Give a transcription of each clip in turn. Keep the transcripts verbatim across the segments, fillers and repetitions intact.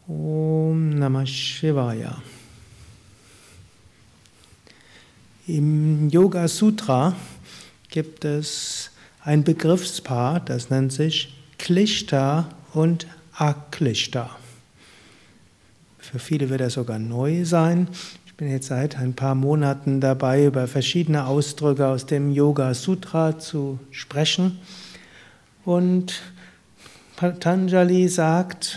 Om Namah Shivaya. Im Yoga Sutra gibt es ein Begriffspaar, das nennt sich Klishta und Aklishta. Für viele wird das sogar neu sein. Ich bin jetzt seit ein paar Monaten dabei, über verschiedene Ausdrücke aus dem Yoga Sutra zu sprechen. Und Patanjali sagt,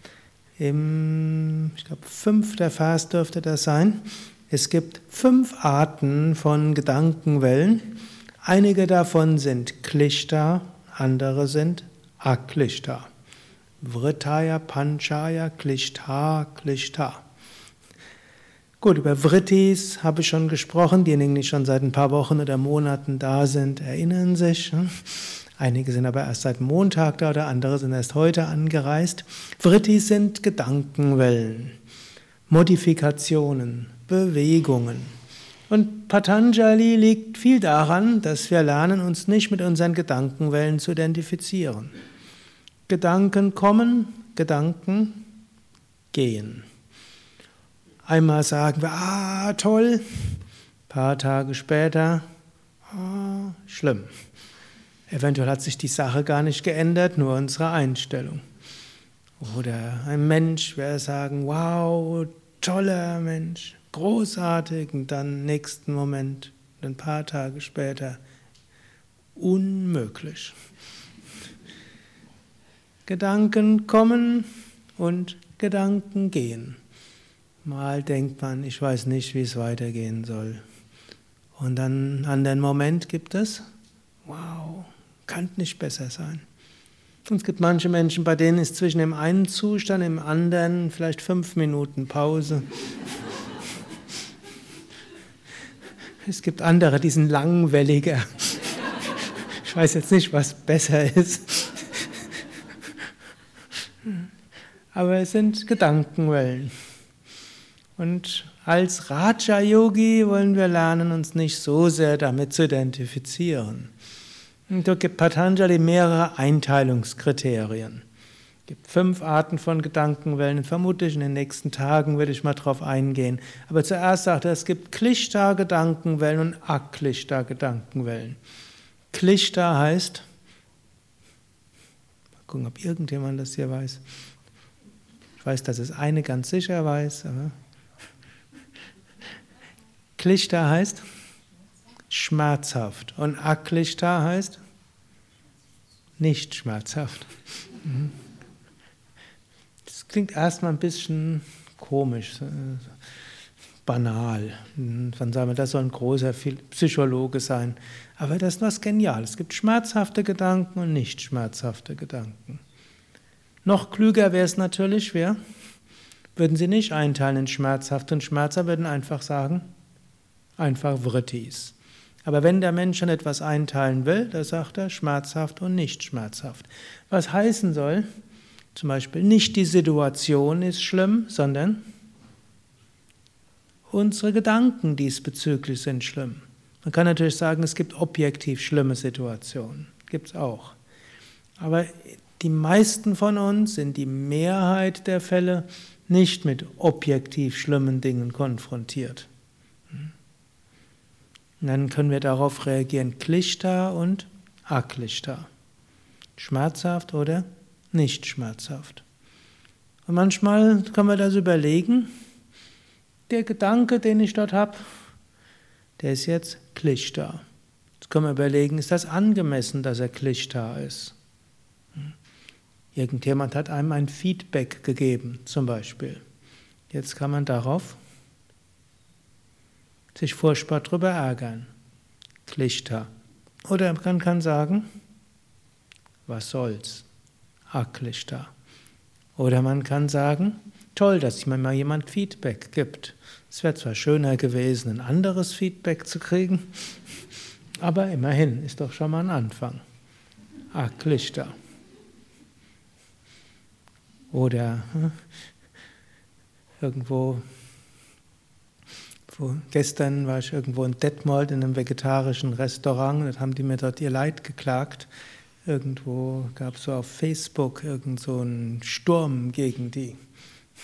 im, ich glaube, fünfter Vers dürfte das sein, es gibt fünf Arten von Gedankenwellen. Einige davon sind Klishta, andere sind Aklishta. Vrittaya, Panchaya, Klishta, Klishta. Gut, über Vrittis habe ich schon gesprochen. Diejenigen, die schon seit ein paar Wochen oder Monaten da sind, erinnern sich. Einige sind aber erst seit Montag da oder andere sind erst heute angereist. Vrittis sind Gedankenwellen, Modifikationen, Bewegungen. Und Patanjali liegt viel daran, dass wir lernen, uns nicht mit unseren Gedankenwellen zu identifizieren. Gedanken kommen, Gedanken gehen. Einmal sagen wir, ah, toll, ein paar Tage später, ah, schlimm. Eventuell hat sich die Sache gar nicht geändert, nur unsere Einstellung. Oder ein Mensch, wir sagen, wow, toller Mensch, großartig, und dann nächsten Moment, ein paar Tage später, unmöglich. Gedanken kommen und Gedanken gehen. Mal denkt man, ich weiß nicht, wie es weitergehen soll. Und dann einen anderen Moment gibt es, wow, kann nicht besser sein. Und es gibt manche Menschen, bei denen ist zwischen dem einen Zustand, im anderen vielleicht fünf Minuten Pause. Es gibt andere, die sind langwelliger. Ich weiß jetzt nicht, was besser ist. Aber es sind Gedankenwellen. Und als Raja-Yogi wollen wir lernen, uns nicht so sehr damit zu identifizieren. Und da gibt Patanjali mehrere Einteilungskriterien. Es gibt fünf Arten von Gedankenwellen. Vermutlich in den nächsten Tagen werde ich mal drauf eingehen. Aber zuerst sagt er, es gibt Klishta-Gedankenwellen und Aklishta-Gedankenwellen. Klishta heißt, mal gucken, ob irgendjemand das hier weiß. Ich weiß, dass es eine ganz sicher weiß, aber Klishta heißt schmerzhaft und Aklishta heißt nicht schmerzhaft. Das klingt erstmal ein bisschen komisch, banal. Dann sagen wir, das soll ein großer Psychologe sein. Aber das ist was Geniales. Es gibt schmerzhafte Gedanken und nicht schmerzhafte Gedanken. Noch klüger wäre es natürlich, wir würden sie nicht einteilen in schmerzhaft und schmerzhaft, würden einfach sagen, einfach Vrittis. Aber wenn der Mensch schon etwas einteilen will, dann sagt er schmerzhaft und nicht schmerzhaft. Was heißen soll, zum Beispiel nicht die Situation ist schlimm, sondern unsere Gedanken diesbezüglich sind schlimm. Man kann natürlich sagen, es gibt objektiv schlimme Situationen. Gibt es auch. Aber die meisten von uns sind die Mehrheit der Fälle nicht mit objektiv schlimmen Dingen konfrontiert. Und dann können wir darauf reagieren, Klishta und Aklishta. Schmerzhaft oder nicht schmerzhaft. Und manchmal können wir das überlegen, der Gedanke, den ich dort habe, der ist jetzt Klishta. Jetzt können wir überlegen, ist das angemessen, dass er Klishta ist? Irgendjemand hat einem ein Feedback gegeben, zum Beispiel. Jetzt kann man darauf sich furchtbar drüber ärgern. Klishta. Oder man kann sagen, was soll's? Aklishta. Oder man kann sagen, toll, dass mir mal jemand Feedback gibt. Es wäre zwar schöner gewesen, ein anderes Feedback zu kriegen, aber immerhin ist doch schon mal ein Anfang. Aklishta. Oder hm, irgendwo, wo, gestern war ich irgendwo in Detmold in einem vegetarischen Restaurant, und haben die mir dort ihr Leid geklagt. Irgendwo gab es so auf Facebook irgend so einen Sturm gegen die.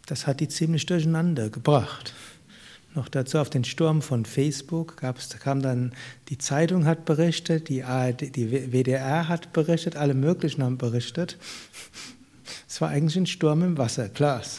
Das hat die ziemlich durcheinander gebracht. Noch dazu auf den Sturm von Facebook gab's, kam dann, die Zeitung hat berichtet, die A R D, die W D R hat berichtet, alle möglichen haben berichtet. Es war eigentlich ein Sturm im Wasserglas.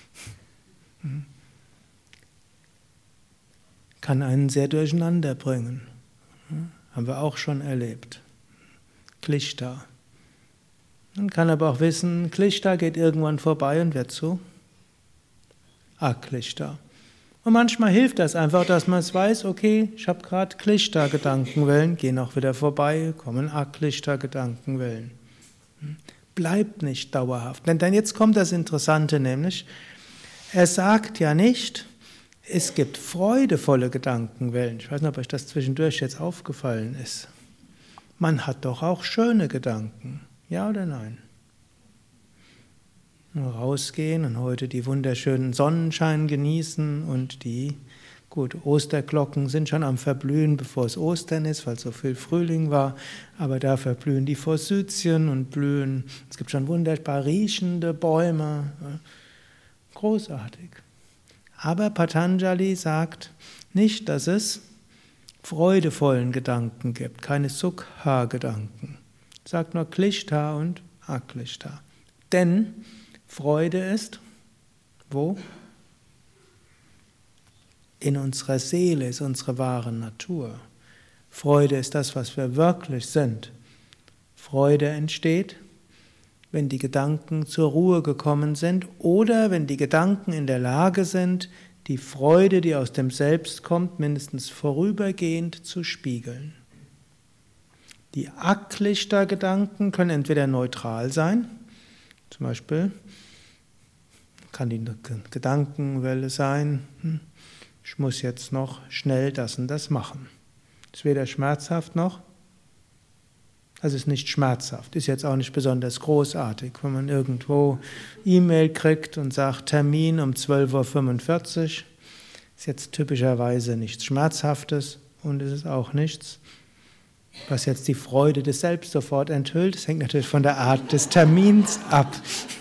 Kann einen sehr durcheinander bringen. Haben wir auch schon erlebt. Klishta. Man kann aber auch wissen, Klishta geht irgendwann vorbei und wird zu Aklishta. Und manchmal hilft das einfach, dass man es weiß, okay, ich habe gerade Klishta-Gedankenwellen, gehen auch wieder vorbei, kommen Aklishta-Gedankenwellen. Bleibt nicht dauerhaft. Denn dann jetzt kommt das Interessante, nämlich, er sagt ja nicht, es gibt freudevolle Gedankenwellen. Ich weiß nicht, ob euch das zwischendurch jetzt aufgefallen ist. Man hat doch auch schöne Gedanken. Ja oder nein? Rausgehen und heute die wunderschönen Sonnenschein genießen und die, gut, Osterglocken sind schon am Verblühen, bevor es Ostern ist, weil so viel Frühling war, aber da verblühen die Forsythien und blühen, es gibt schon wunderbar riechende Bäume, großartig. Aber Patanjali sagt nicht, dass es freudevollen Gedanken gibt, keine Sukha-Gedanken. Sagt nur Klishta und Aklishta. Denn Freude ist, wo? In unserer Seele ist unsere wahre Natur. Freude ist das, was wir wirklich sind. Freude entsteht, wenn die Gedanken zur Ruhe gekommen sind oder wenn die Gedanken in der Lage sind, die Freude, die aus dem Selbst kommt, mindestens vorübergehend zu spiegeln. Die Aklishta-Gedanken können entweder neutral sein, zum Beispiel kann die Gedankenwelle sein, ich muss jetzt noch schnell das und das machen. Ist weder schmerzhaft noch, also ist nicht schmerzhaft, ist jetzt auch nicht besonders großartig, wenn man irgendwo E-Mail kriegt und sagt Termin um zwölf Uhr fünfundvierzig, ist jetzt typischerweise nichts Schmerzhaftes und es ist auch nichts, was jetzt die Freude des Selbst sofort enthüllt. Das hängt natürlich von der Art des Termins ab.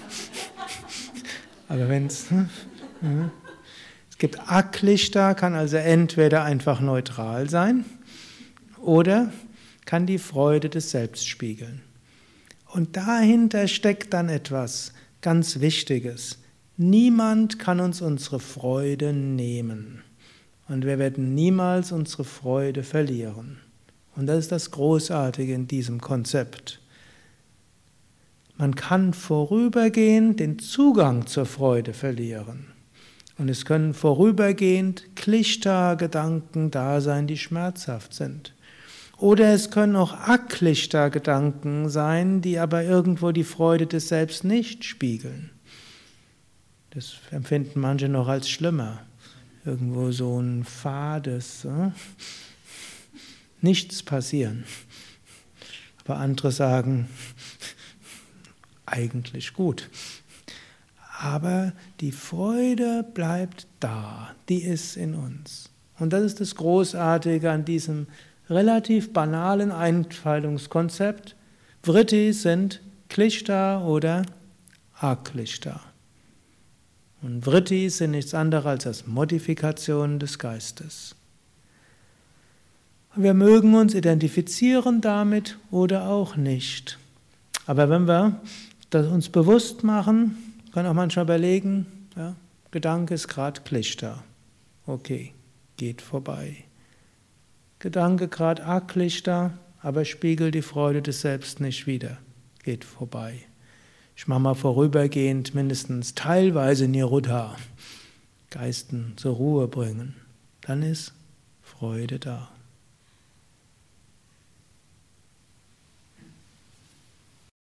Aber wenn es... Es gibt Aklishta, kann also entweder einfach neutral sein oder kann die Freude des Selbst spiegeln. Und dahinter steckt dann etwas ganz Wichtiges. Niemand kann uns unsere Freude nehmen. Und wir werden niemals unsere Freude verlieren. Und das ist das Großartige in diesem Konzept. Man kann vorübergehend den Zugang zur Freude verlieren. Und es können vorübergehend Klishta-Gedanken da sein, die schmerzhaft sind. Oder es können auch Aklishta-Gedanken sein, die aber irgendwo die Freude des Selbst nicht spiegeln. Das empfinden manche noch als schlimmer. Irgendwo so ein fades, äh? Nichts passieren. Aber andere sagen, eigentlich gut. Aber die Freude bleibt da, die ist in uns. Und das ist das Großartige an diesem relativ banalen Einteilungskonzept. Vritti sind Klishta oder Aklishta. Und Vritti sind nichts anderes als das Modifikationen des Geistes. Wir mögen uns identifizieren damit oder auch nicht. Aber wenn wir das uns bewusst machen, können auch manchmal überlegen, ja, Gedanke ist gerade Klishta. Okay, geht vorbei. Gedanke gerade Aklishta, aber spiegelt die Freude des Selbst nicht wider. Geht vorbei. Ich mache mal vorübergehend mindestens teilweise Nirodha. Geisten zur Ruhe bringen. Dann ist Freude da.